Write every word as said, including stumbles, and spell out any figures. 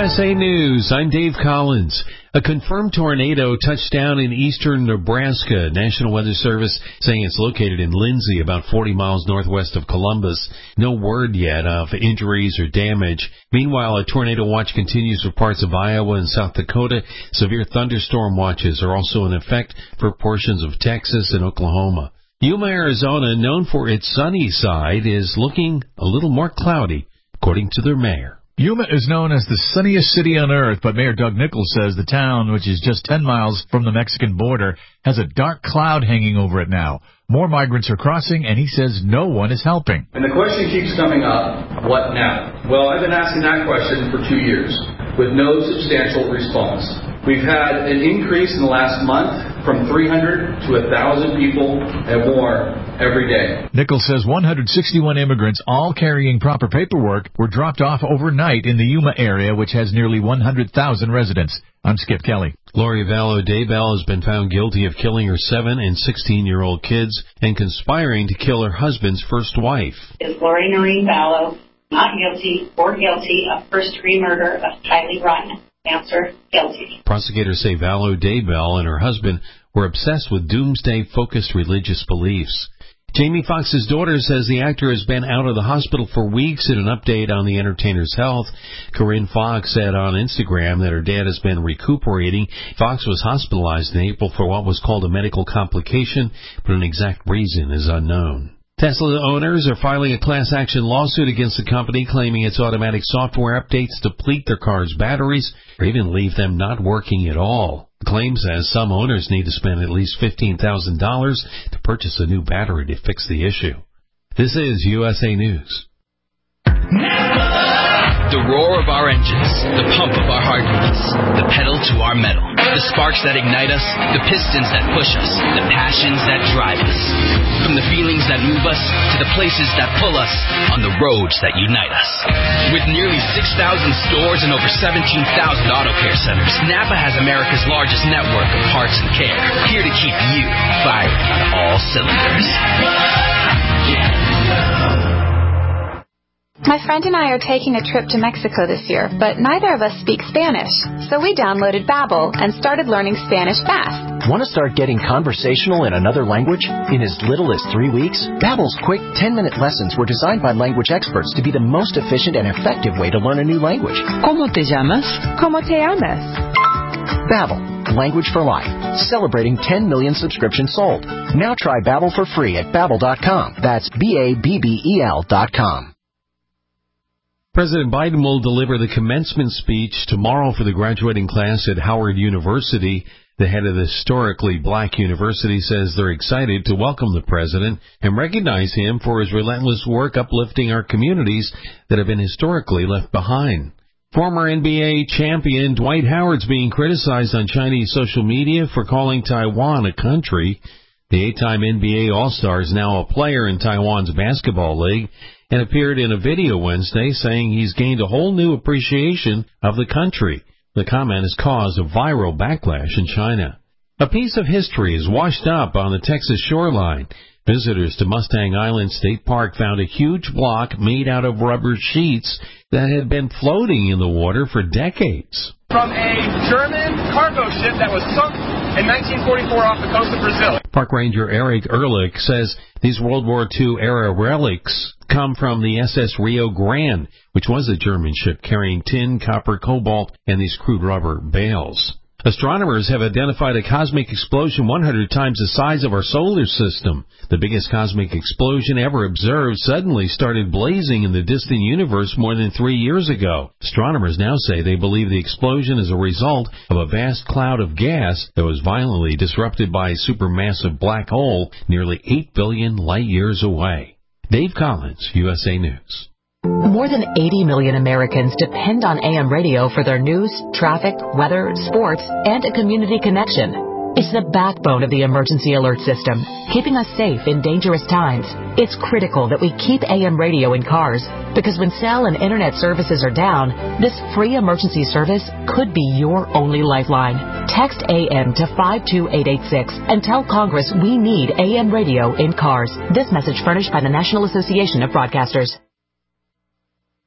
S A News, I'm Dave Collins. A confirmed tornado touched down in eastern Nebraska. National Weather Service saying it's located in Lindsay, about forty miles northwest of Columbus. No word yet of injuries or damage. Meanwhile, a tornado watch continues for parts of Iowa and South Dakota. Severe thunderstorm watches are also in effect for portions of Texas and Oklahoma. Yuma, Arizona, known for its sunny side, is looking a little more cloudy, according to their mayor. Yuma is known as the sunniest city on earth, but Mayor Doug Nichols says the town, which is just ten miles from the Mexican border, has a dark cloud hanging over it now. More migrants are crossing, and he says no one is helping. And the question keeps coming up, what now? Well, I've been asking that question for two years, with no substantial response. We've had an increase in the last month from three hundred to one thousand people and more every day. Nichols says one hundred sixty-one immigrants, all carrying proper paperwork, were dropped off overnight in the Yuma area, which has nearly one hundred thousand residents. I'm Skip Kelly. Lori Vallow Daybell has been found guilty of killing her seven and sixteen-year-old kids and conspiring to kill her husband's first wife. Is Lori Noreen Vallow not guilty or guilty of first-degree murder of Kylie Run? Answer, guilty. Prosecutors say Vallow Daybell and her husband were obsessed with doomsday-focused religious beliefs. Jamie Foxx's daughter says the actor has been out of the hospital for weeks. In an update on the entertainer's health, Corinne Fox said on Instagram that her dad has been recuperating. Fox was hospitalized in April for what was called a medical complication, but an exact reason is unknown. Tesla owners are filing a class action lawsuit against the company, claiming its automatic software updates deplete their cars' batteries or even leave them not working at all. The claim says some owners need to spend at least fifteen thousand dollars to purchase a new battery to fix the issue. This is U S A News. The roar of our engines, the pump of our heartbeats, the pedal to our metal, the sparks that ignite us, the pistons that push us, the passions that drive us. From the feelings that move us to the places that pull us on the roads that unite us. With nearly six thousand stores and over seventeen thousand auto care centers, Napa has America's largest network of parts and care, here to keep you firing on all cylinders. My friend and I are taking a trip to Mexico this year, but neither of us speak Spanish. So we downloaded Babbel and started learning Spanish fast. Want to start getting conversational in another language? In as little as three weeks? Babbel's quick ten-minute lessons were designed by language experts to be the most efficient and effective way to learn a new language. ¿Cómo te llamas? ¿Cómo te llamas? Babbel, language for life. Celebrating ten million subscriptions sold. Now try Babbel for free at babbel dot com. That's B A B B E L dot com. President Biden will deliver the commencement speech tomorrow for the graduating class at Howard University. The head of the historically black university says they're excited to welcome the president and recognize him for his relentless work uplifting our communities that have been historically left behind. Former N B A champion Dwight Howard's being criticized on Chinese social media for calling Taiwan a country. The eight-time N B A All-Star is now a player in Taiwan's basketball league and appeared in a video Wednesday saying he's gained a whole new appreciation of the country. The comment has caused a viral backlash in China. A piece of history is washed up on the Texas shoreline. Visitors to Mustang Island State Park found a huge block made out of rubber sheets that had been floating in the water for decades. From a German cargo ship that was sunk in nineteen forty-four off the coast of Brazil. Park Ranger Eric Ehrlich says these World War Two era relics come from the S S Rio Grande, which was a German ship carrying tin, copper, cobalt, and these crude rubber bales. Astronomers have identified a cosmic explosion one hundred times the size of our solar system. The biggest cosmic explosion ever observed suddenly started blazing in the distant universe more than three years ago. Astronomers now say they believe the explosion is a result of a vast cloud of gas that was violently disrupted by a supermassive black hole nearly eight billion light years away. Dave Collins, U S A News. More than eighty million Americans depend on A M radio for their news, traffic, weather, sports, and a community connection. It's the backbone of the emergency alert system, keeping us safe in dangerous times. It's critical that we keep A M radio in cars, because when cell and internet services are down, this free emergency service could be your only lifeline. Text A M to five two eight eight six and tell Congress we need A M radio in cars. This message furnished by the National Association of Broadcasters.